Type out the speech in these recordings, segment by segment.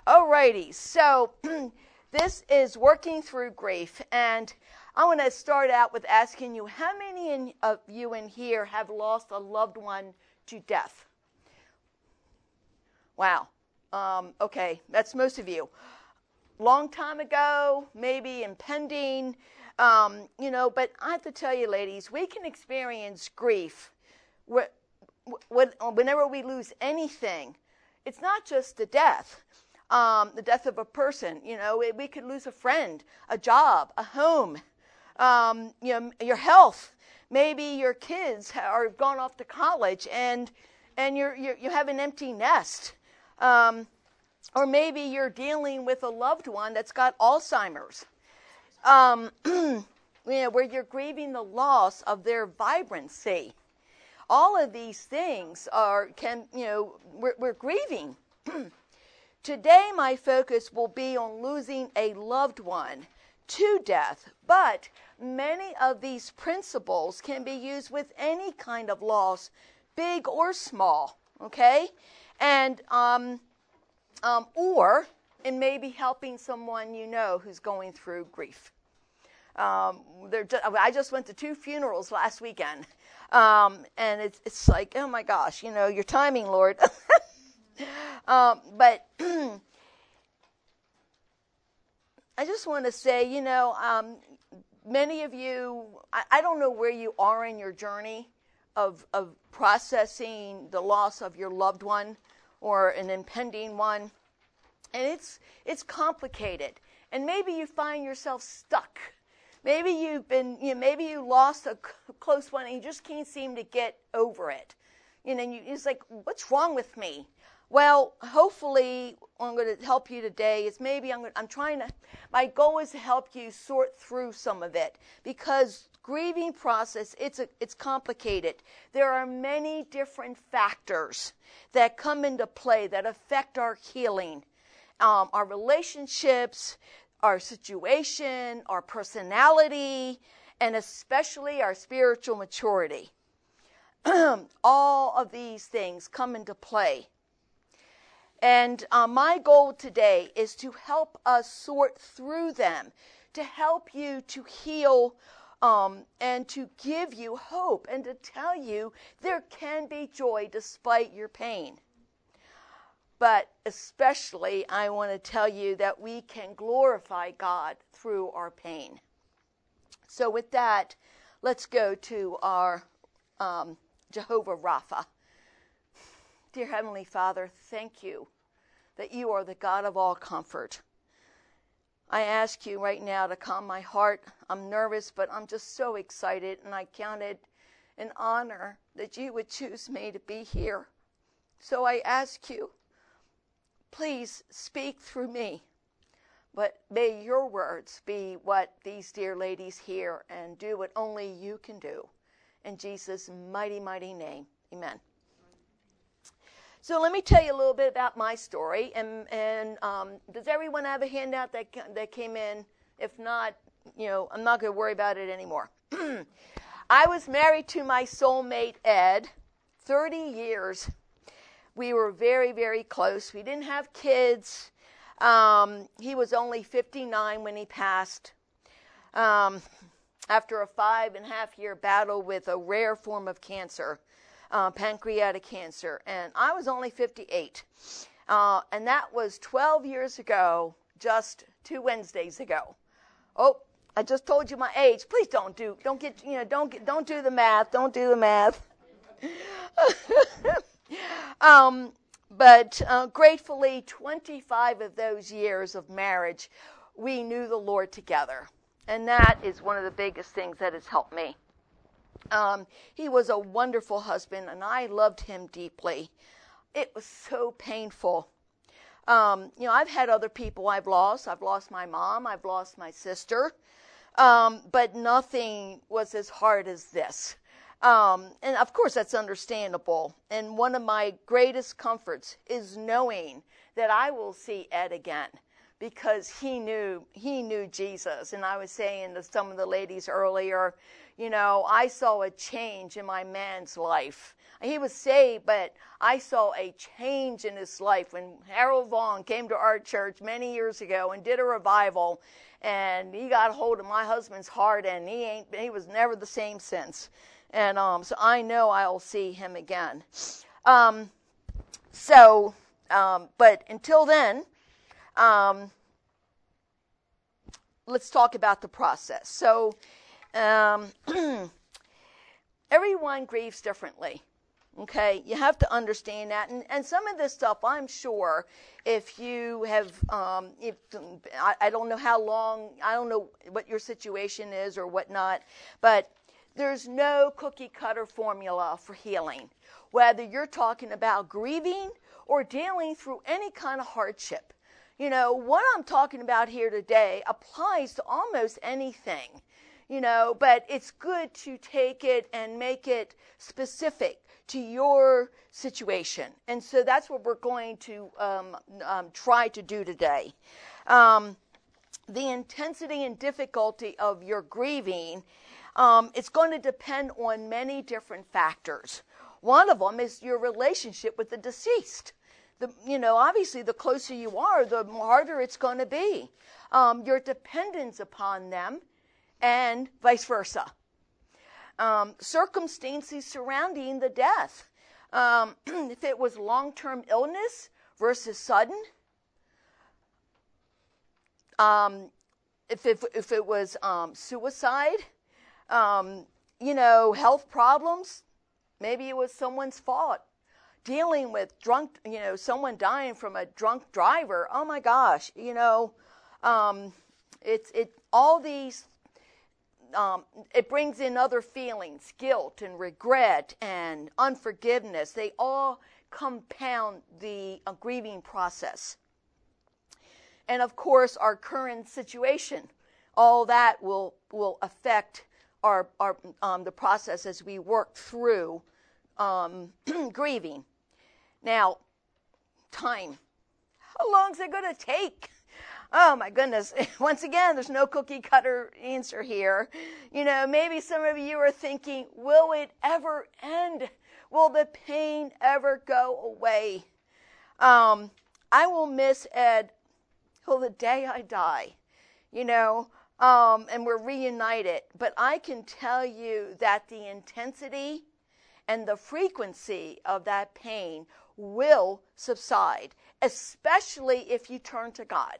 Alrighty, so this is working through grief, and I want to start out with asking you, how many of you in here have lost a loved one to death? Wow. Okay, that's most of you. Long time ago, maybe impending, but I have to tell you, ladies, we can experience grief whenever we lose anything. It's not just the death of a person. We could lose a friend, a job, a home, your health. Maybe your kids are gone off to college and you have an empty nest. Or maybe you're dealing with a loved one that's got Alzheimer's. Where you're grieving the loss of their vibrancy. All of these things we're grieving. Today, my focus will be on losing a loved one to death, but many of these principles can be used with any kind of loss, big or small, okay? And, or it may be helping someone who's going through grief. I just went to 2 funerals last weekend, and it's like, oh my gosh, your timing, Lord. But I just want to say, many of you, I don't know where you are in your journey of processing the loss of your loved one or an impending one, and it's complicated, and maybe you find yourself stuck. Maybe maybe you lost a close one and you just can't seem to get over it. It's like, what's wrong with me? Well, hopefully, what I'm going to help you today is my goal is to help you sort through some of it, because grieving process, it's complicated. There are many different factors that come into play that affect our healing, our relationships, our situation, our personality, and especially our spiritual maturity. All of these things come into play. And my goal today is to help us sort through them, to help you to heal and to give you hope and to tell you there can be joy despite your pain. But especially, I want to tell you that we can glorify God through our pain. So with that, let's go to our Jehovah Rapha. Dear Heavenly Father, thank you that you are the God of all comfort. I ask you right now to calm my heart. I'm nervous, but I'm just so excited, and I count it an honor that you would choose me to be here. So I ask you, please speak through me, but may your words be what these dear ladies hear and do what only you can do. In Jesus' mighty, mighty name, amen. So let me tell you a little bit about my story. And does everyone have a handout that came in? If not, I'm not going to worry about it anymore. I was married to my soulmate, Ed, 30 years. We were very, very close. We didn't have kids. He was only 59 when he passed. After a 5.5-year battle with a rare form of cancer, pancreatic cancer, and I was only 58. And that was 12 years ago, just 2 Wednesdays ago. Oh, I just told you my age. Please don't do the math. Don't do the math. But gratefully, 25 of those years of marriage, we knew the Lord together. And that is one of the biggest things that has helped me. He was a wonderful husband, and I loved him deeply. It was so painful. I've had other people I've lost. I've lost my mom. I've lost my sister. But nothing was as hard as this. And of course, that's understandable. And one of my greatest comforts is knowing that I will see Ed again, because he knew Jesus. And I was saying to some of the ladies earlier, I saw a change in my man's life. He was saved, but I saw a change in his life when Harold Vaughn came to our church many years ago and did a revival, and he got a hold of my husband's heart, and he was never the same since. And so I know I'll see him again. But until then, let's talk about the process. So everyone grieves differently. Okay, you have to understand that, and some of this stuff, I'm sure, if you have, I don't know how long, I don't know what your situation is or whatnot, but there's no cookie cutter formula for healing, whether you're talking about grieving or dealing through any kind of hardship. You know, what I'm talking about here today applies to almost anything, you know, but it's good to take it and make it specific to your situation. And so that's what we're going to try to do today. The intensity and difficulty of your grieving, it's going to depend on many different factors. One of them is your relationship with the deceased. Obviously, the closer you are, the harder it's going to be. Your dependence upon them, and vice versa. Circumstances surrounding the death. If it was long-term illness versus sudden. If it was suicide. Health problems. Maybe it was someone's fault. Dealing with someone dying from a drunk driver. Oh my gosh, all these. It brings in other feelings, guilt and regret and unforgiveness. They all compound the grieving process. And of course, our current situation, all that will affect our the process as we work through grieving. Now, time. How long is it going to take? Oh my goodness. Once again, there's no cookie cutter answer here. Maybe some of you are thinking, will it ever end? Will the pain ever go away? I will miss Ed till the day I die, and we're reunited. But I can tell you that the intensity and the frequency of that pain will subside, especially if you turn to God.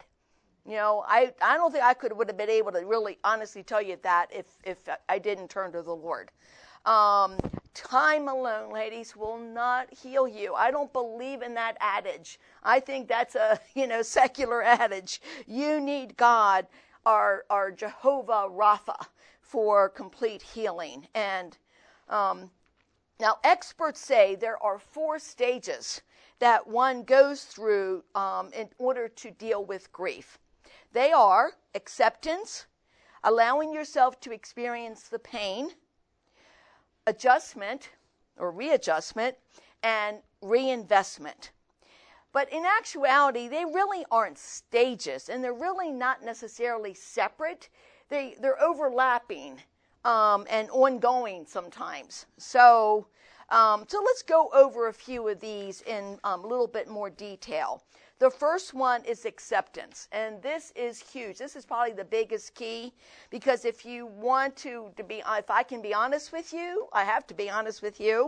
I don't think I would have been able to really honestly tell you that if I didn't turn to the Lord. Time alone, ladies, will not heal you. I don't believe in that adage. I think that's a secular adage. You need God, our Jehovah Rapha, for complete healing. And now experts say there are 4 stages that one goes through in order to deal with grief. They are acceptance, allowing yourself to experience the pain, adjustment or readjustment, and reinvestment. But in actuality, they really aren't stages, and they're really not necessarily separate. They're overlapping and ongoing sometimes. So let's go over a few of these in a little bit more detail. The first one is acceptance, and this is huge. This is probably the biggest key, because if you want to be, if I can be honest with you, I have to be honest with you.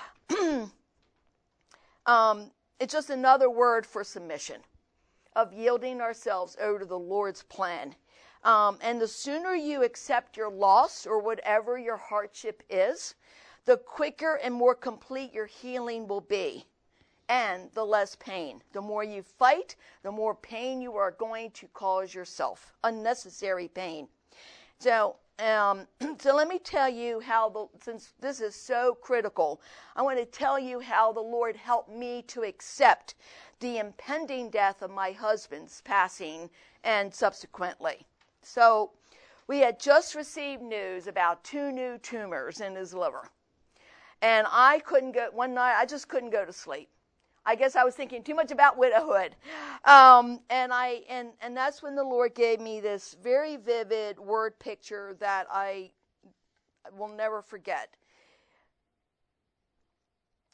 It's just another word for submission, of yielding ourselves over to the Lord's plan. And the sooner you accept your loss or whatever your hardship is, the quicker and more complete your healing will be. And the less pain. The more you fight, the more pain you are going to cause yourself. Unnecessary pain. So let me tell you since this is so critical, I want to tell you how the Lord helped me to accept the impending death of my husband's passing and subsequently. So we had just received news about 2 new tumors in his liver. And one night I just couldn't go to sleep. I guess I was thinking too much about widowhood. And that's when the Lord gave me this very vivid word picture that I will never forget.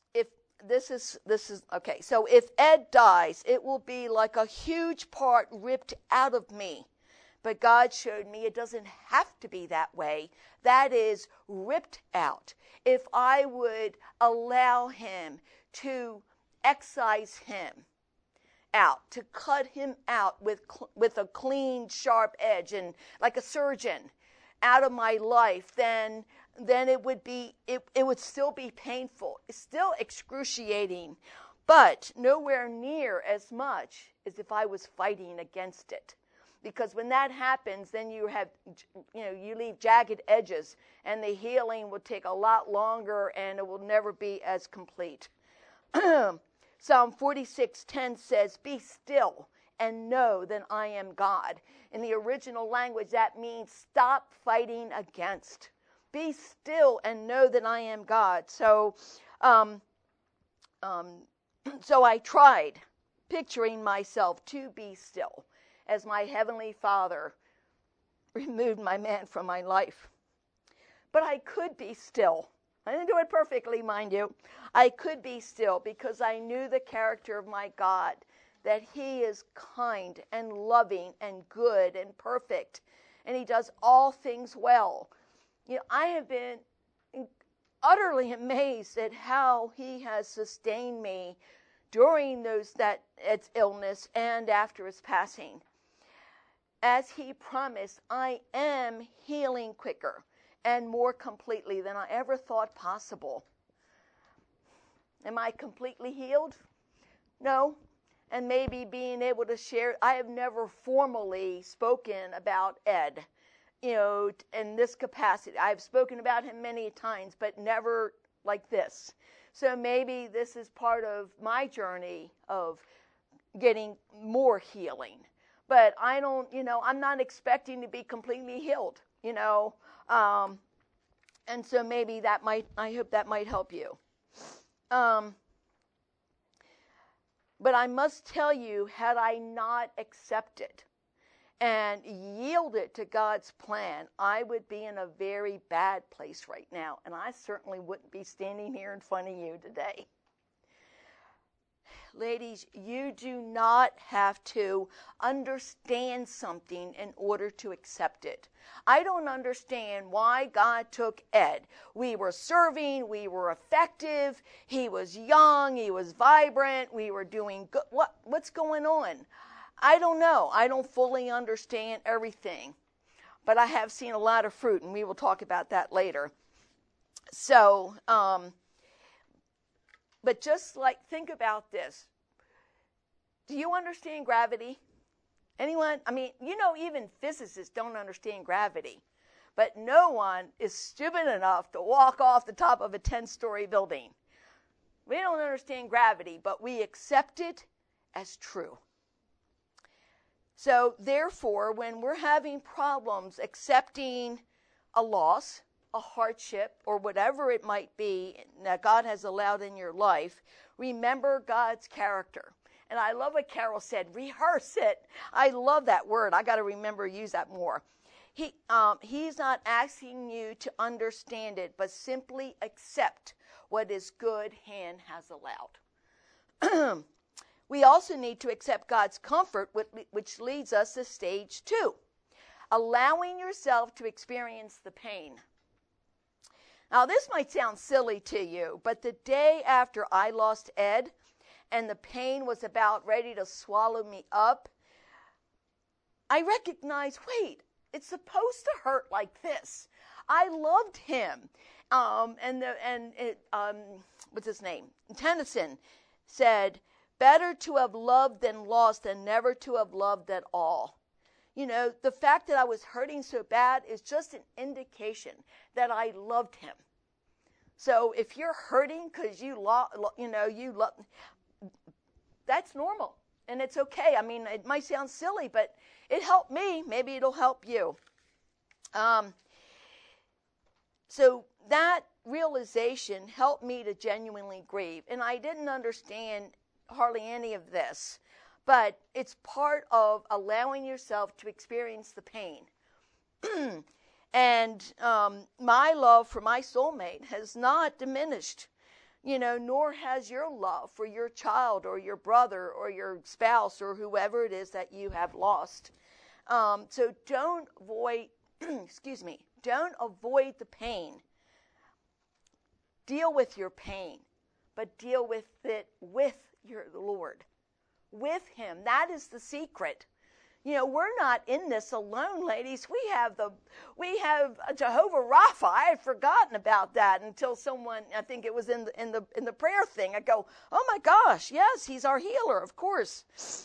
this is okay. So if Ed dies, it will be like a huge part ripped out of me. But God showed me it doesn't have to be that way. That is ripped out. If I would allow him to excise him out, to cut him out with a clean, sharp edge, and like a surgeon out of my life, then it would still be painful. It's still excruciating, but nowhere near as much as if I was fighting against it. Because when that happens, then you leave jagged edges, and the healing will take a lot longer, and it will never be as complete. Psalm 46:10 says, "Be still and know that I am God." In the original language, that means stop fighting against. Be still and know that I am God. So I tried picturing myself to be still as my Heavenly Father removed my man from my life. But I could be still. I didn't do it perfectly, mind you. I could be still because I knew the character of my God, that he is kind and loving and good and perfect, and he does all things well. I have been utterly amazed at how he has sustained me during Ed's illness and after his passing. As he promised, I am healing quicker and more completely than I ever thought possible. Am I completely healed? No. And maybe being able to share, I have never formally spoken about Ed, in this capacity. I've spoken about him many times, but never like this. So maybe this is part of my journey of getting more healing. But I don't, I'm not expecting to be completely healed, and so maybe I hope that might help you. But I must tell you, had I not accepted and yielded to God's plan, I would be in a very bad place right now, and I certainly wouldn't be standing here in front of you today. Ladies, you do not have to understand something in order to accept it. I don't understand why God took Ed. We were serving, we were effective, he was young, he was vibrant, we were doing good. What's going on? I don't know. I don't fully understand everything. But I have seen a lot of fruit, and we will talk about that later. So, but just think about this. Do you understand gravity? Anyone? I mean, even physicists don't understand gravity. But no one is stupid enough to walk off the top of a 10-story building. We don't understand gravity, but we accept it as true. So, therefore, when we're having problems accepting a loss, a hardship, or whatever it might be that God has allowed in your life, remember God's character. And I love what Carol said, rehearse it. I love that word. I got to remember to use that more. He's not asking you to understand it, but simply accept what his good hand has allowed. We also need to accept God's comfort, which leads us to stage 2, allowing yourself to experience the pain. Now, this might sound silly to you, but the day after I lost Ed and the pain was about ready to swallow me up, I recognized, wait, it's supposed to hurt like this. I loved him. What's his name? Tennyson said, better to have loved than lost than never to have loved at all. The fact that I was hurting so bad is just an indication that I loved him. So if you're hurting because you love, that's normal. And it's okay. I mean, it might sound silly, but it helped me. Maybe it'll help you. So that realization helped me to genuinely grieve. And I didn't understand hardly any of this, but it's part of allowing yourself to experience the pain. And my love for my soulmate has not diminished. nor has your love for your child or your brother or your spouse or whoever it is that you have lost. So don't avoid, don't avoid the pain. Deal with your pain, but deal with it with your Lord, with Him. That is the secret. We're not in this alone, ladies. We have Jehovah Rapha. I had forgotten about that until someone, I think it was in the prayer thing. I go, oh my gosh, yes, He's our healer, of course.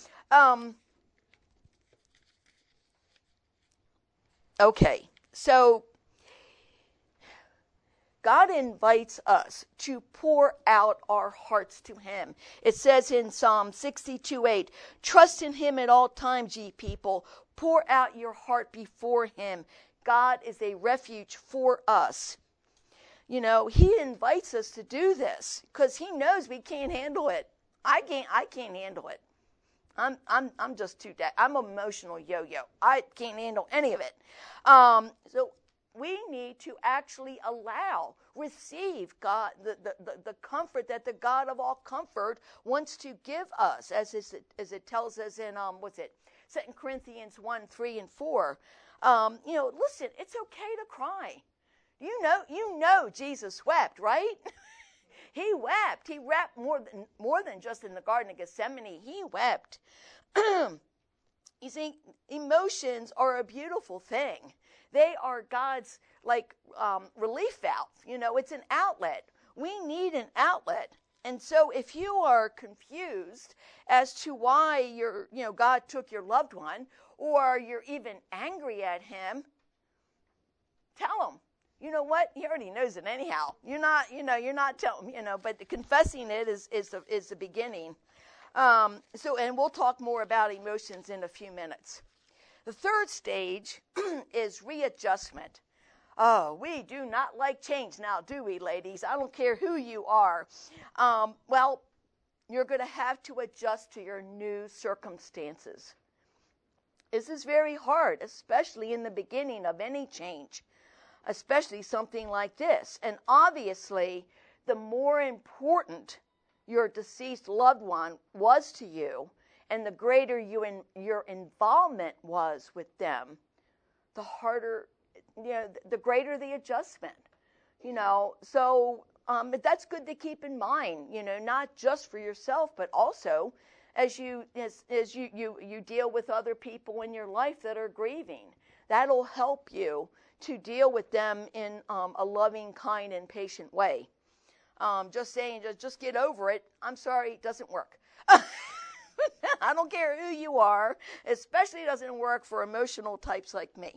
Okay, so God invites us to pour out our hearts to Him. It says in Psalm 62:8, trust in Him at all times, ye people. Pour out your heart before Him. God is a refuge for us. He invites us to do this because He knows we can't handle it. I can't handle it. I'm just too dead. I'm an emotional yo-yo. I can't handle any of it. So we need to actually receive God, the comfort that the God of all comfort wants to give us, as it tells us in 2 Corinthians 1:3-4. Listen, it's okay to cry. You know Jesus wept, right? He wept. He wept more than just in the Garden of Gethsemane. He wept. You see, emotions are a beautiful thing. They are God's relief valve. It's an outlet. We need an outlet. And so if you are confused as to why God took your loved one, or you're even angry at Him, tell Him. You know what? He already knows it anyhow. You're not telling, but confessing it is the beginning. And we'll talk more about emotions in a few minutes. The third stage is readjustment. Oh, we do not like change now, do we, ladies? I don't care who you are. Well, you're going to have to adjust to your new circumstances. This is very hard, especially in the beginning of any change, especially something like this. And obviously, the more important your deceased loved one was to you, and the greater your involvement was with them, the harder, the greater the adjustment. So that's good to keep in mind. Not just for yourself, but also as you deal with other people in your life that are grieving. That'll help you to deal with them in a loving, kind, and patient way. Just saying, just get over it. I'm sorry, it doesn't work. I don't care who you are, especially doesn't work for emotional types like me.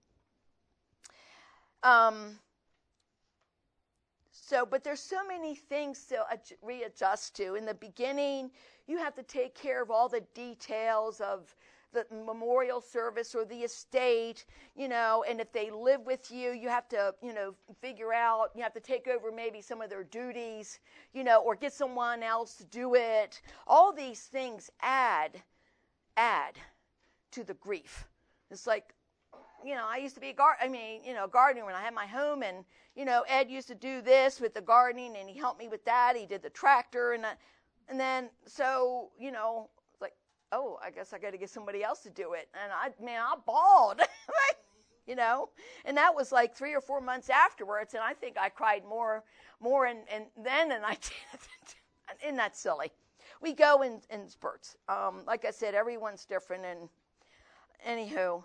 But there's so many things to readjust to. In the beginning, you have to take care of all the details of the memorial service or the estate, and if they live with you, you have to, figure out, you have to take over maybe some of their duties, or get someone else to do it. All these things add to the grief. It's like, I used to be a gardener when I had my home, and, Ed used to do this with the gardening, and he helped me with that. He did the tractor, and then, so, oh, I guess I got to get somebody else to do it. And I bawled, and that was like 3 or 4 months afterwards. And I think I cried more then than I did. Isn't that silly? We go in spurts. Like I said, everyone's different. And anywho,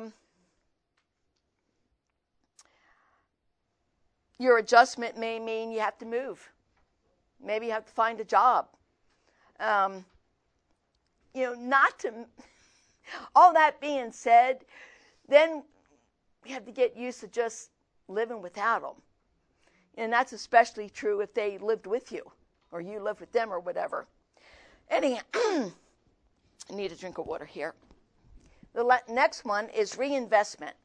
your adjustment may mean you have to move. Maybe you have to find a job. Not to, all that being said, then we have to get used to just living without them. And that's especially true if they lived with you, or you lived with them, or whatever. Anyhow, I need a drink of water here. The next one is reinvestment.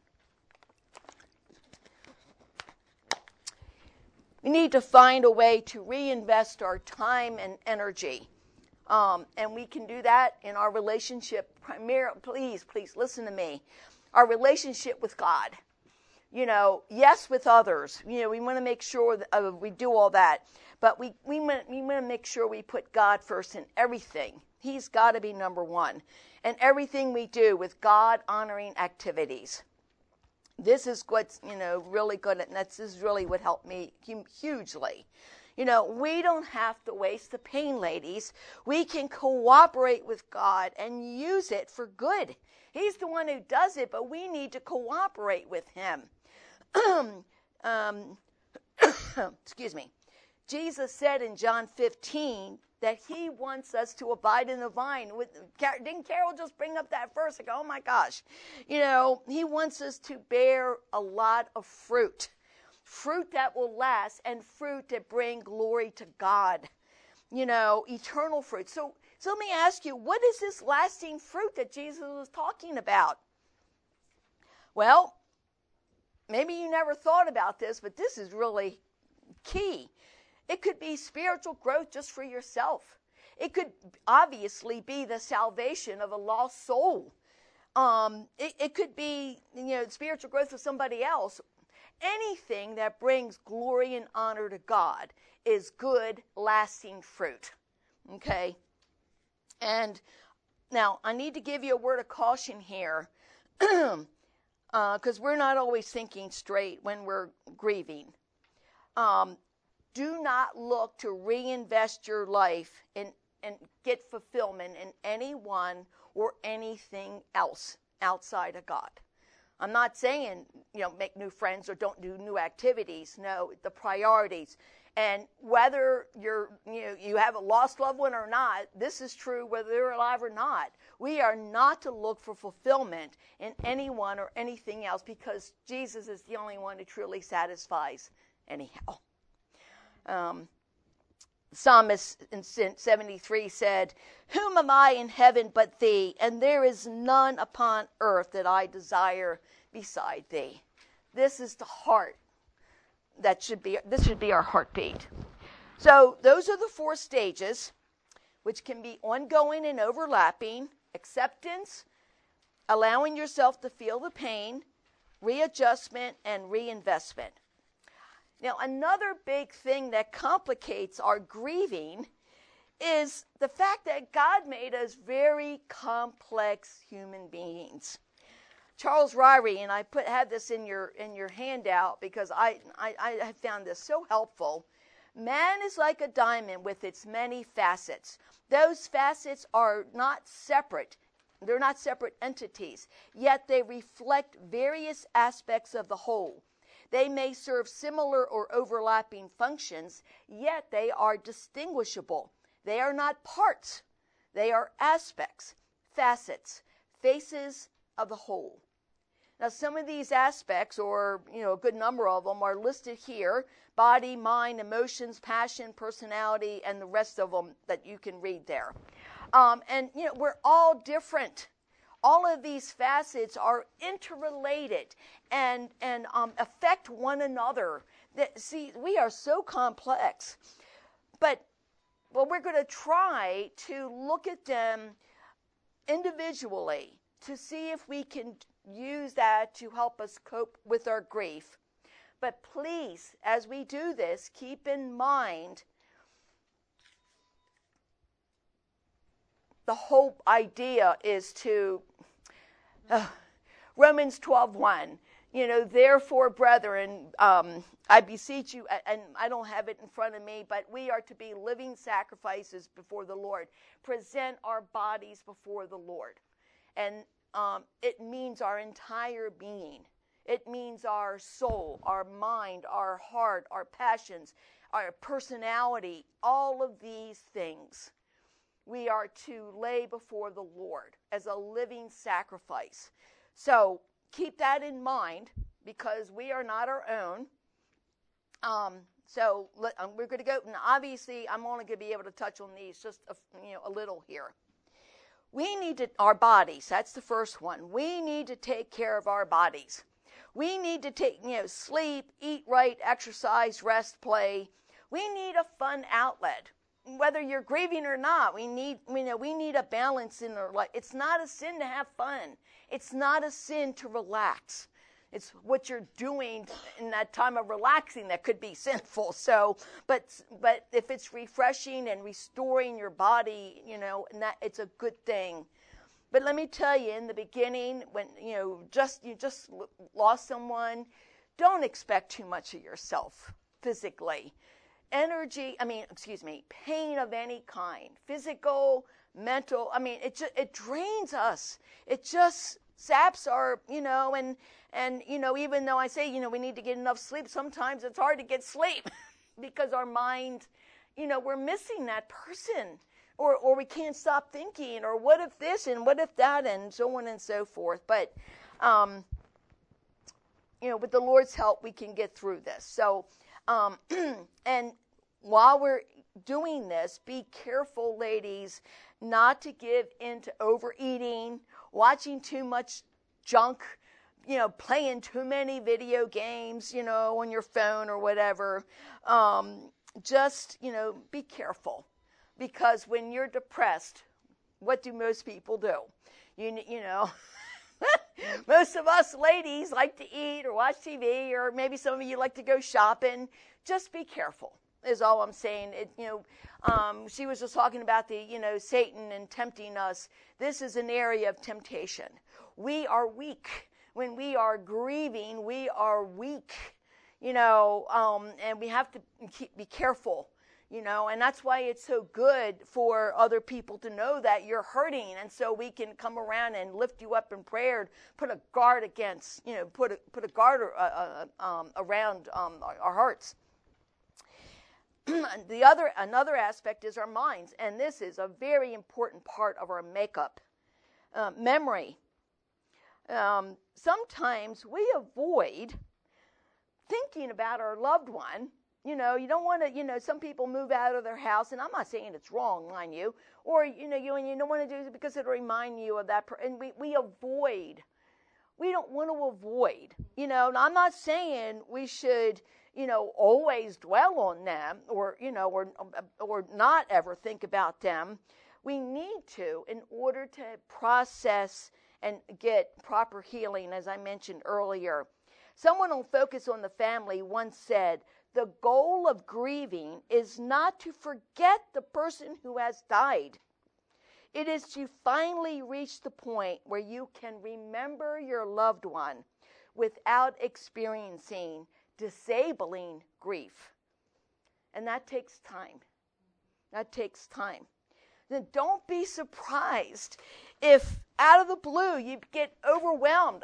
We need to find a way to reinvest our time and energy. And we can do that in our relationship, please listen to me, our relationship with God. Yes, with others. We want to make sure that, we do all that. But we want to make sure we put God first in everything. He's got to be number one. And everything we do with God-honoring activities. This is what's, really good. And this is really what helped me hugely. We don't have to waste the pain, ladies. We can cooperate with God and use it for good. He's the one who does it, but we need to cooperate with him. Excuse me. Jesus said in John 15 that he wants us to abide in the vine. Didn't Carol just bring up that verse? I go, oh my gosh. He wants us to bear a lot of fruit. Fruit that will last and fruit that bring glory to God. Eternal fruit. So let me ask you, what is this lasting fruit that Jesus was talking about? Well, maybe you never thought about this, but this is really key. It could be spiritual growth just for yourself. It could obviously be the salvation of a lost soul. It could be, spiritual growth for somebody else. Anything that brings glory and honor to God is good, lasting fruit. Okay? And now, I need to give you a word of caution here, because we're not always thinking straight when we're grieving. Do not look to reinvest your life and get fulfillment in anyone or anything else outside of God. I'm not saying, make new friends or don't do new activities. No, the priorities. And whether you have a lost loved one or not, this is true whether they're alive or not. We are not to look for fulfillment in anyone or anything else, because Jesus is the only one who truly satisfies anyhow. Psalmist in 73 said, "Whom am I in heaven but thee? And there is none upon earth that I desire beside thee." This is the heart. This should be our heartbeat. So those are the 4 stages, which can be ongoing and overlapping: acceptance, allowing yourself to feel the pain, readjustment, and reinvestment. Now, another big thing that complicates our grieving is the fact that God made us very complex human beings. Charles Ryrie, and I have this in your handout because I have found this so helpful. Man is like a diamond with its many facets. Those facets are not separate. They're not separate entities, yet they reflect various aspects of the whole. They may serve similar or overlapping functions, yet they are distinguishable. They are not parts. They are aspects, facets, faces of the whole. Now, some of these aspects, or a good number of them, are listed here: body, mind, emotions, passion, personality, and the rest of them that you can read there. And we're all different. All of these facets are interrelated and affect one another. See, we are so complex. But we're going to try to look at them individually to see if we can use that to help us cope with our grief. But please, as we do this, keep in mind the whole idea is to Romans 12:1. Therefore, brethren, I beseech you, and I don't have it in front of me, but we are to be living sacrifices before the Lord. Present our bodies before the Lord. And it means our entire being. It means our soul, our mind, our heart, our passions, our personality, all of these things we are to lay before the Lord as a living sacrifice. So keep that in mind, because we are not our own. We're going to go, and obviously I'm only going to be able to touch on these just a little here. We need our bodies. That's the first one. We need to take care of our bodies. We need to sleep, eat right, exercise, rest, play. We need a fun outlet. Whether you're grieving or not, we need a balance in our life. It's not a sin to have fun. It's not a sin to relax. It's what you're doing in that time of relaxing that could be sinful. So, but if it's refreshing and restoring your body, and that it's a good thing. But let me tell you, in the beginning, when you just lost someone, don't expect too much of yourself physically. Pain of any kind, physical, mental. It drains us. It just saps our, and even though I say, we need to get enough sleep, sometimes it's hard to get sleep because our mind, we're missing that person. Or we can't stop thinking, or what if this and what if that, and so on and so forth. But, with the Lord's help, we can get through this. So, and while we're doing this, be careful, ladies, not to give in to overeating, watching too much junk, playing too many video games, on your phone or whatever. Be careful. Because when you're depressed, what do most people do? Most of us ladies like to eat or watch TV, or maybe some of you like to go shopping. Just be careful, is all I'm saying. She was just talking about Satan and tempting us. This is an area of temptation. We are weak. When we are grieving, we are weak, and we have to be careful. And that's why it's so good for other people to know that you're hurting, and so we can come around and lift you up in prayer, put a guard against, put a guard around our hearts. Another aspect is our minds, and this is a very important part of our makeup. Memory. Sometimes we avoid thinking about our loved one. You don't want to, some people move out of their house, and I'm not saying it's wrong, mind you, or, you don't want to do it because it'll remind you of that, and we avoid. We don't want to avoid, and I'm not saying we should, always dwell on them or not ever think about them. We need to, in order to process and get proper healing, as I mentioned earlier. Someone on Focus on the Family once said, the goal of grieving is not to forget the person who has died. It is to finally reach the point where you can remember your loved one without experiencing disabling grief. And that takes time. That takes time. Then don't be surprised if out of the blue you get overwhelmed.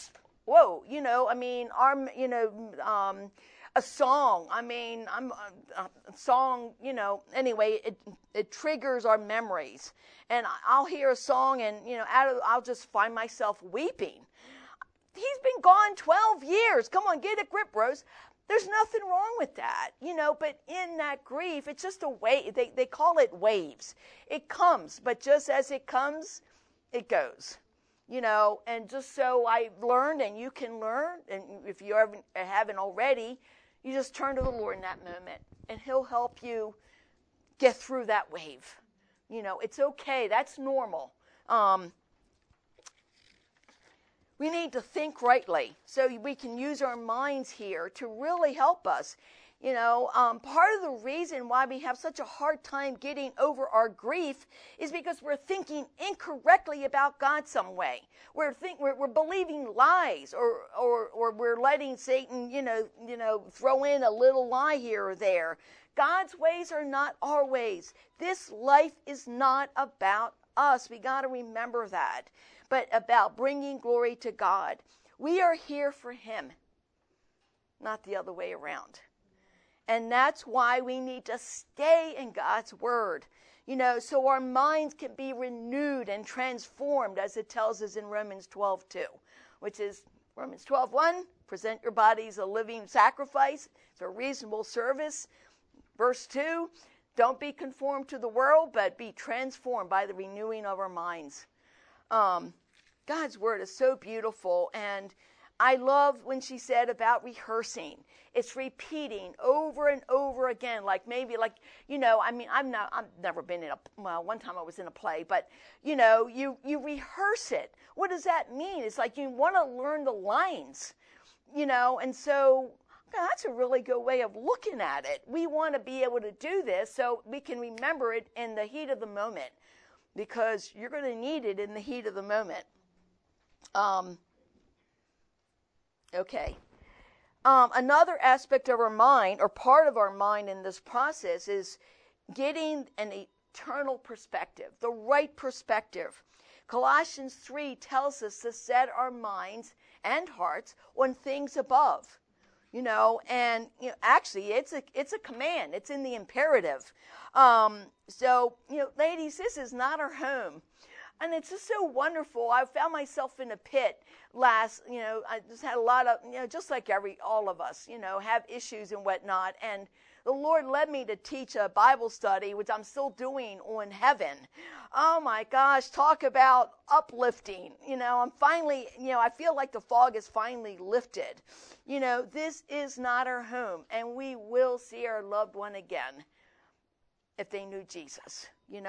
A song. A song, anyway, it triggers our memories. And I'll hear a song and, I'll just find myself weeping. He's been gone 12 years. Come on, get a grip, Rose. There's nothing wrong with that, but in that grief, it's just a wave. They call it waves. It comes, but just as it comes, it goes. And just so I learned, and you can learn, and if you haven't already, you just turn to the Lord in that moment, and He'll help you get through that wave. It's okay. That's normal. We need to think rightly so we can use our minds here to really help us. Part of the reason why we have such a hard time getting over our grief is because we're thinking incorrectly about God some way. We're believing lies, or we're letting Satan, throw in a little lie here or there. God's ways are not our ways. This life is not about us. We got to remember that. But about bringing glory to God. We are here for Him, not the other way around. And that's why we need to stay in God's Word, so our minds can be renewed and transformed, as it tells us in Romans 12:2, which is Romans 12:1, present your bodies a living sacrifice. It's a reasonable service. Verse 2, don't be conformed to the world, but be transformed by the renewing of our minds. God's Word is so beautiful, and I love when she said about rehearsing. It's repeating over and over again, like maybe like, I mean, I've never been in one time I was in a play, but you rehearse it. What does that mean? It's like you want to learn the lines, and so that's a really good way of looking at it. We want to be able to do this so we can remember it in the heat of the moment, because you're going to need it in the heat of the moment. Okay. Another aspect of our mind, or part of our mind in this process, is getting an eternal perspective, the right perspective. Colossians 3 tells us to set our minds and hearts on things above. Actually, it's a command. It's in the imperative. So, ladies, this is not our home. And it's just so wonderful. I found myself in a pit I just had a lot of, just like all of us, have issues and whatnot. And the Lord led me to teach a Bible study, which I'm still doing, on heaven. Oh my gosh, talk about uplifting. I'm finally, I feel like the fog is finally lifted. This is not our home, and we will see our loved one again if they knew Jesus,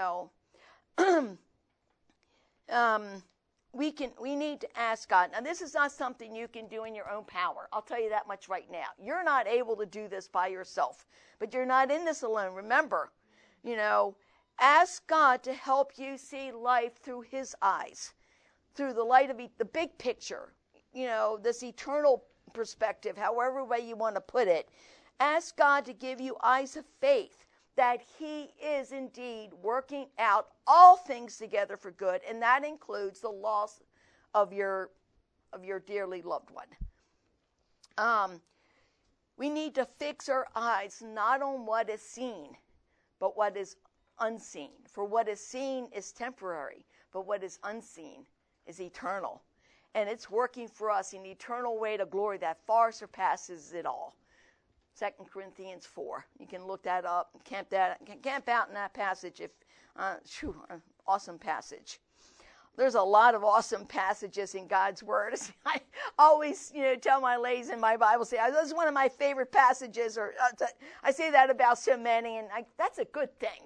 we need to ask God. Now, this is not something you can do in your own power. I'll tell you that much right now. You're not able to do this by yourself, but you're not in this alone. Remember, ask God to help you see life through his eyes, through the light of the big picture, this eternal perspective, however way you want to put it. Ask God to give you eyes of faith, that he is indeed working out all things together for good, and that includes the loss of your dearly loved one. We need to fix our eyes not on what is seen, but what is unseen. For what is seen is temporary, but what is unseen is eternal. And it's working for us in eternal way to glory that far surpasses it all. 2 Corinthians 4. You can look that up and camp out in that passage. Awesome passage. There's a lot of awesome passages in God's Word. I always, tell my ladies in my Bible, say, this is one of my favorite passages, or I say that about so many, and that's a good thing.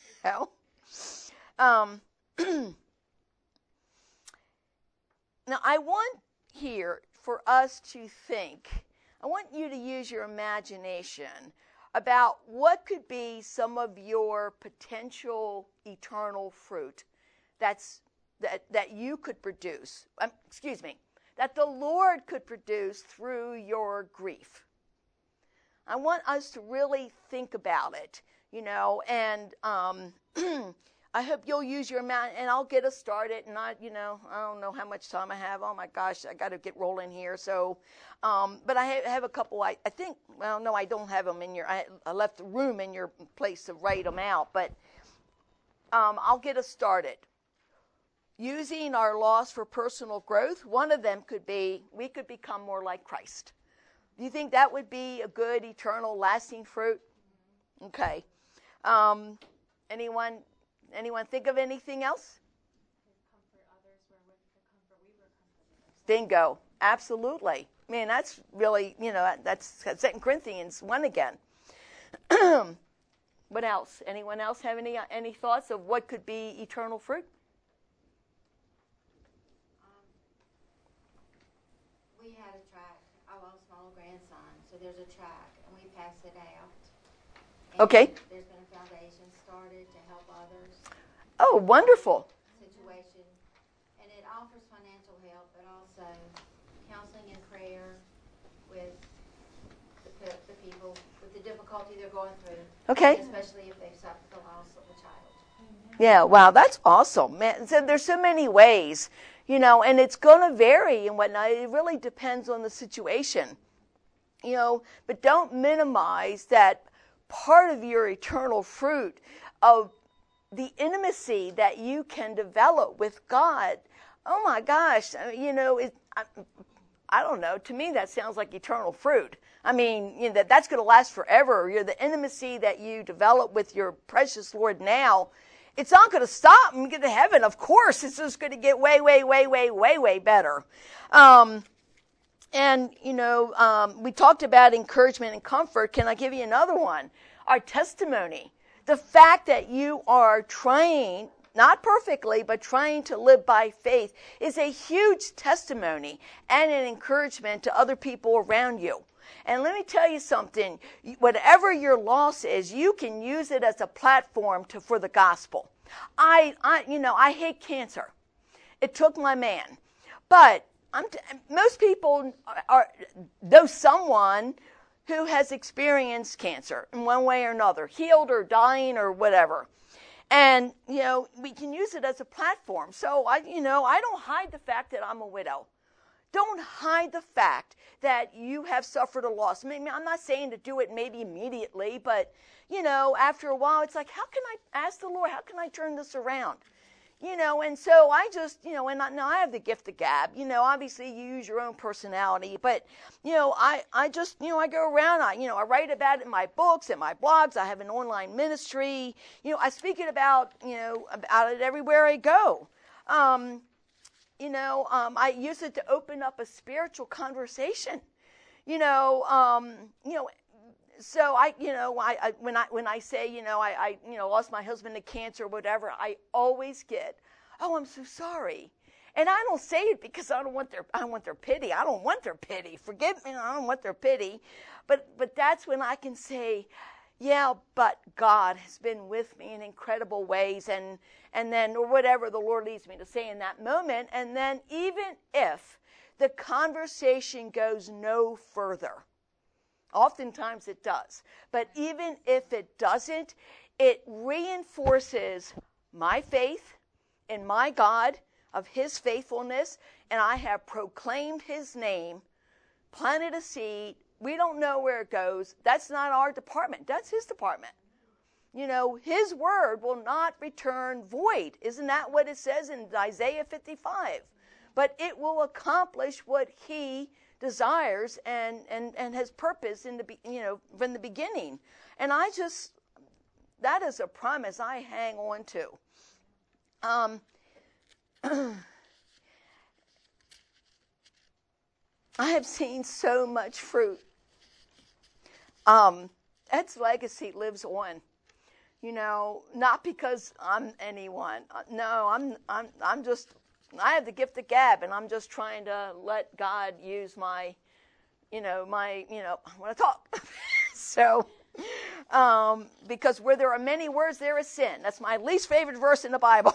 Now, I want here for us to think. I want you to use your imagination about what could be some of your potential eternal fruit that you could produce, that the Lord could produce through your grief. I want us to really think about it, and I hope you'll use your mind, and I'll get us started. And I don't know how much time I have. Oh my gosh, I got to get rolling here. So, but I have a couple. I think. Well, no, I don't have them in your. I left room in your place to write them out. But I'll get us started. Using our loss for personal growth. One of them could be we could become more like Christ. Do you think that would be a good, eternal, lasting fruit? Okay. Anyone think of anything else? Comfort others where with the comfort we were comforted. Bingo. Absolutely. Man, that's really, that's 2 Corinthians 1 again. What else? Anyone else have any thoughts of what could be eternal fruit? We had a track. I lost my little grandson, so there's a track, and we pass it out. And okay. There's been a foundation started to help others. Oh, wonderful. Situation. And it offers financial help, but also counseling and prayer with the people, with the difficulty they're going through. Okay. Especially if they've suffered the loss of a child. Yeah, wow, that's awesome. Man, so there's so many ways, and it's going to vary and whatnot. It really depends on the situation, but don't minimize that part of your eternal fruit of the intimacy that you can develop with God. Oh my gosh, I don't know. To me, that sounds like eternal fruit. I mean, that's going to last forever. The intimacy that you develop with your precious Lord now, it's not going to stop and get to heaven. Of course, it's just going to get way, way, way, way, way, way better. And, we talked about encouragement and comfort. Can I give you another one? Our testimony. The fact that you are trying, not perfectly, but trying to live by faith is a huge testimony and an encouragement to other people around you. And let me tell you something. Whatever your loss is, you can use it as a platform for the gospel. I hate cancer. It took my man. But most people know someone who has experienced cancer in one way or another, healed or dying or whatever. And, we can use it as a platform. So, I don't hide the fact that I'm a widow. Don't hide the fact that you have suffered a loss. I'm not saying to do it maybe immediately, but, after a while, it's like, how can I ask the Lord, how can I turn this around? And so I just, and I have the gift of gab. Obviously you use your own personality, but, I just, I go around, I write about it in my books and my blogs. I have an online ministry. I speak it about it everywhere I go. I use it to open up a spiritual conversation. So when I say, I lost my husband to cancer or whatever, I always get, oh, I'm so sorry. And I don't say it because I don't want their pity. I don't want their pity. Forgive me, I don't want their pity. But that's when I can say, yeah, but God has been with me in incredible ways, and then, or whatever the Lord leads me to say in that moment. And then even if the conversation goes no further, oftentimes it does. But even if it doesn't, it reinforces my faith in my God, of his faithfulness, and I have proclaimed his name, planted a seed. We don't know where it goes. That's not our department. That's his department. His word will not return void. Isn't that what it says in Isaiah 55? But it will accomplish what he desires and has purpose from the beginning. And that is a promise I hang on to. I have seen so much fruit. Ed's legacy lives on. Not because I'm anyone. No, I'm just, I have the gift of gab, and I'm just trying to let God use my, when I talk. So, because where there are many words, there is sin. That's my least favorite verse in the Bible.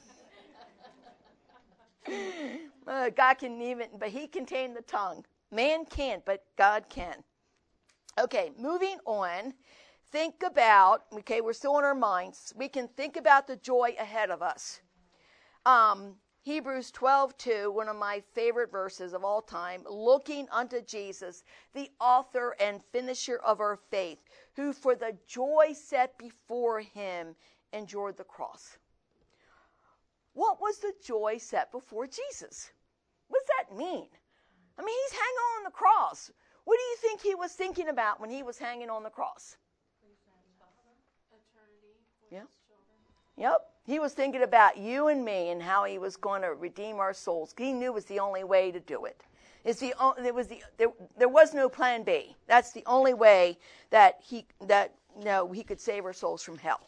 God can but he can tame the tongue. Man can't, but God can. Okay, moving on. Think about, we're still in our minds. We can think about the joy ahead of us. Hebrews 12:2, one of my favorite verses of all time, looking unto Jesus, the author and finisher of our faith, who for the joy set before him endured the cross. What was the joy set before Jesus? What does that mean? He's hanging on the cross. What do you think he was thinking about when he was hanging on the cross? Yeah. Yep. He was thinking about you and me and how he was going to redeem our souls. He knew it was the only way to do it. There was no plan B. That's the only way that he could save our souls from hell.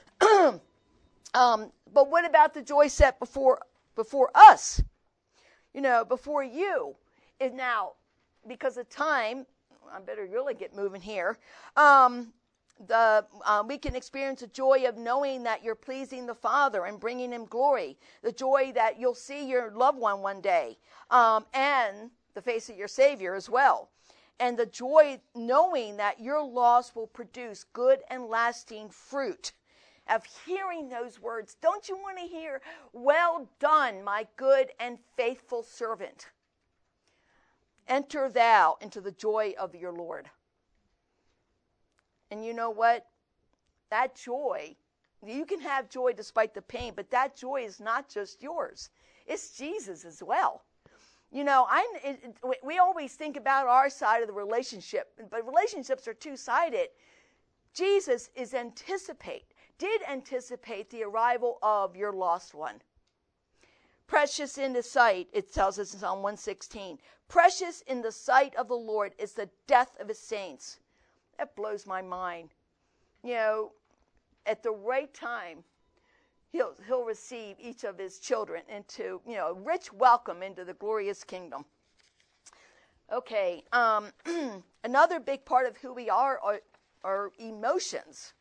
But what about the joy set before us? Before you. And now, because of time, I better really get moving here. We can experience the joy of knowing that you're pleasing the Father and bringing him glory. The joy that you'll see your loved one day, and the face of your Savior as well. And the joy knowing that your loss will produce good and lasting fruit. Of hearing those words, don't you want to hear, well done, my good and faithful servant? Enter thou into the joy of your Lord. And you know what? That joy, you can have joy despite the pain, but that joy is not just yours. It's Jesus as well. We always think about our side of the relationship, but relationships are two-sided. Jesus did anticipate the arrival of your lost one. Precious in the sight, it tells us in Psalm 116. Precious in the sight of the Lord is the death of his saints. That blows my mind. You know, at the right time, he'll receive each of his children into, you know, a rich welcome into the glorious kingdom. Okay, another big part of who we are emotions.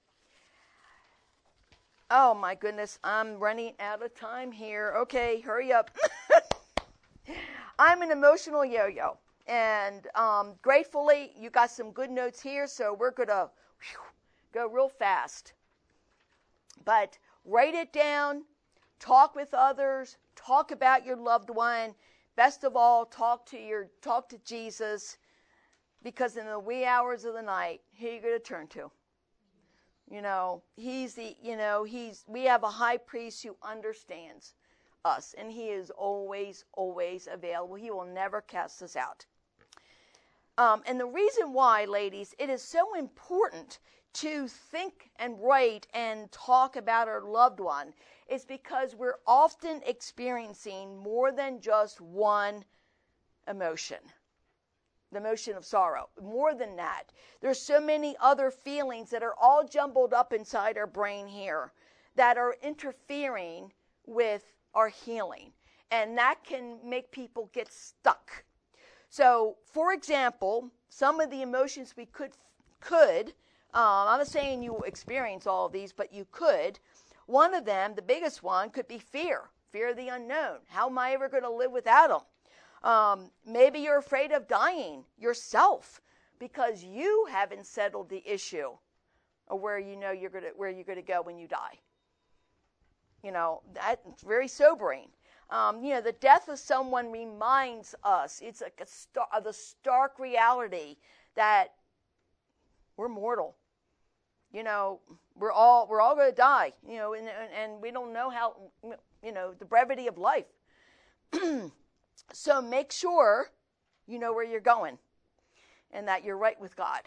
Oh my goodness, I'm running out of time here. Okay, hurry up. I'm an emotional yo-yo. And gratefully, you got some good notes here, so we're going to go real fast. But write it down, talk with others, talk about your loved one. Best of all, talk to Jesus, because in the wee hours of the night, who are you going to turn to? You know, we have a high priest who understands us, and he is always, always available. He will never cast us out. And the reason why, ladies, it is so important to think and write and talk about our loved one is because we're often experiencing more than just one emotion. The emotion of sorrow. More than that. There's so many other feelings that are all jumbled up inside our brain here that are interfering with our healing. And that can make people get stuck. So, for example, some of the emotions we could I'm not saying you experience all of these, but you could. One of them, the biggest one, could be fear of the unknown. How am I ever going to live without him? Maybe you're afraid of dying yourself because you haven't settled the issue of where you're going to go when you die. You know, that's very sobering. The death of someone reminds us, it's like the stark reality that we're mortal. You know, we're all going to die. You know, and we don't know how. You know, the brevity of life. So make sure you know where you're going, and that you're right with God.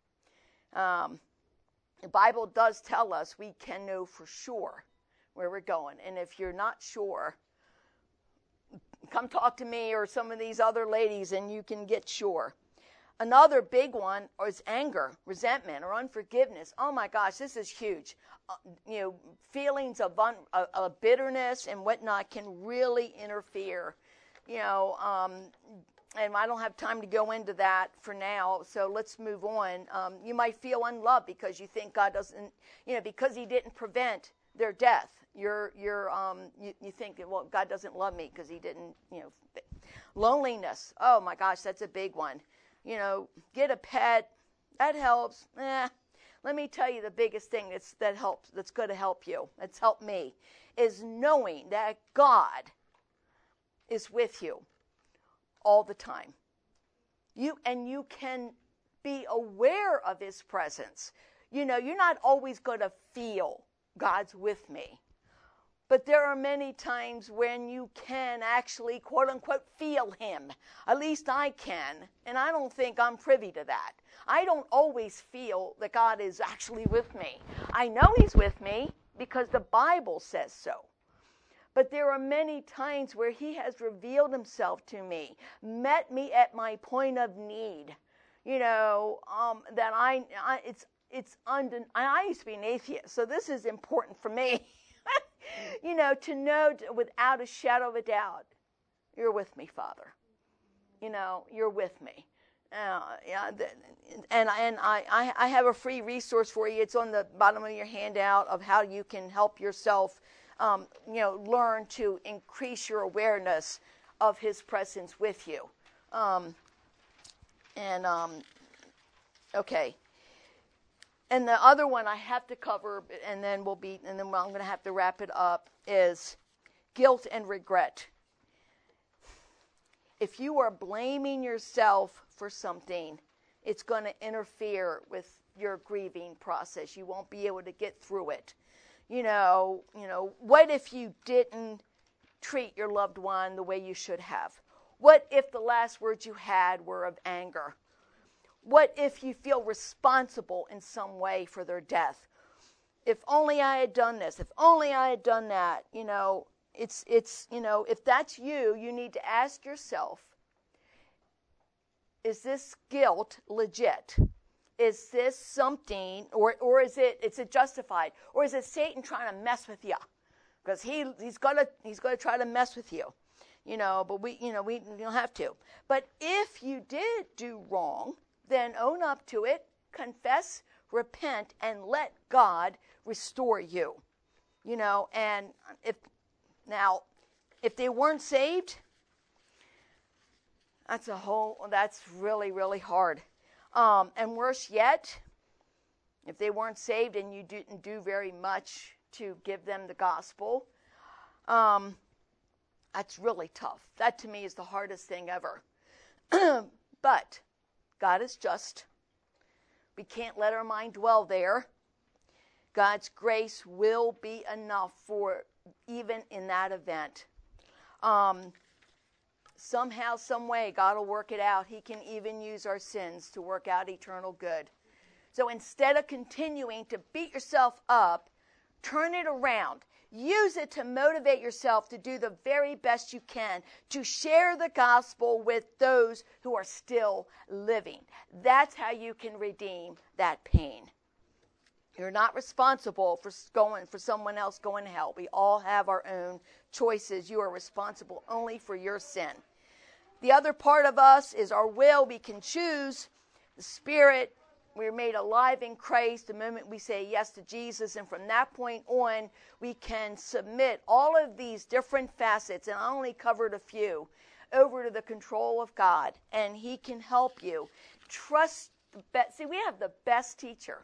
The Bible does tell us we can know for sure where we're going, and if you're not sure, come talk to me or some of these other ladies, and you can get sure. Another big one is anger, resentment, or unforgiveness. Oh my gosh, this is huge. Feelings of bitterness and whatnot can really interfere. And I don't have time to go into that for now, so let's move on. You might feel unloved because you think God doesn't, because he didn't prevent their death. You think, well, God doesn't love me because he didn't, Loneliness. Oh my gosh, that's a big one. Get a pet. That helps. Let me tell you the biggest thing that's going to help you. That's helped me, is knowing that God is with you all the time. You can be aware of his presence. You're not always going to feel God's with me. But there are many times when you can actually, quote unquote, feel him. At least I can. And I don't think I'm privy to that. I don't always feel that God is actually with me. I know he's with me because the Bible says so. But there are many times where he has revealed himself to me, met me at my point of need. That I used to be an atheist, so this is important for me. To know without a shadow of a doubt, you're with me, Father. You're with me. And I have a free resource for you. It's on the bottom of your handout of how you can help yourself, learn to increase your awareness of his presence with you. Okay. And the other one I have to cover, and then I'm going to have to wrap it up, is guilt and regret. If you are blaming yourself for something, it's going to interfere with your grieving process. You won't be able to get through it. What if you didn't treat your loved one the way you should have? What if the last words you had were of anger? What if you feel responsible in some way for their death? If only I had done this, if only I had done that, it's if that's you, you need to ask yourself, is this guilt legit? Is this something, or is it justified? Or is it Satan trying to mess with you? Because he's gonna try to mess with you, But we don't have to. But if you did do wrong, then own up to it, confess, repent, and let God restore you. And if they weren't saved, that's really, really hard. And worse yet, if they weren't saved and you didn't do very much to give them the gospel, that's really tough. That to me is the hardest thing ever. But God is just. We can't let our mind dwell there. God's grace will be enough for even in that event. Somehow, some way, God will work it out. He can even use our sins to work out eternal good. So instead of continuing to beat yourself up, turn it around. Use it to motivate yourself to do the very best you can, to share the gospel with those who are still living. That's how you can redeem that pain. You're not responsible for someone else going to hell. We all have our own choices. You are responsible only for your sin. The other part of us is our will. We can choose. The Spirit, we're made alive in Christ the moment we say yes to Jesus. And from that point on, we can submit all of these different facets, and I only covered a few, over to the control of God. And He can help you. Trust. See, we have the best teacher.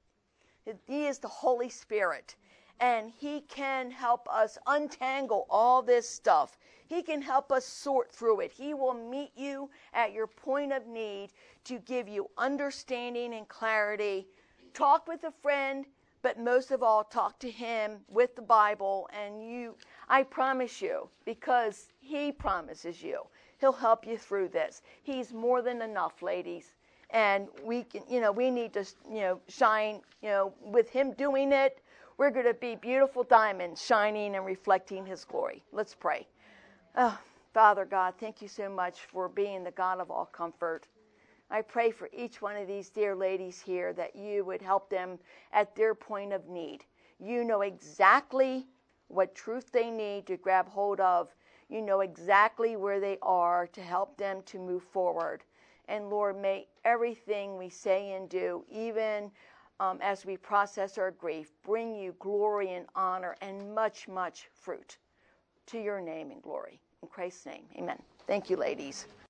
He is the Holy Spirit. And He can help us untangle all this stuff. He can help us sort through it. He will meet you at your point of need to give you understanding and clarity. Talk with a friend, but most of all, talk to Him with the Bible. And I promise you, because He promises you, He'll help you through this. He's more than enough, ladies. And we need to, shine, with Him doing it. We're going to be beautiful diamonds shining and reflecting His glory. Let's pray. Oh, Father God, thank you so much for being the God of all comfort. I pray for each one of these dear ladies here that you would help them at their point of need. You know exactly what truth they need to grab hold of. You know exactly where they are to help them to move forward. And Lord, may everything we say and do, even as we process our grief, bring you glory and honor and much, much fruit to your name and glory. In Christ's name, amen. Thank you, ladies.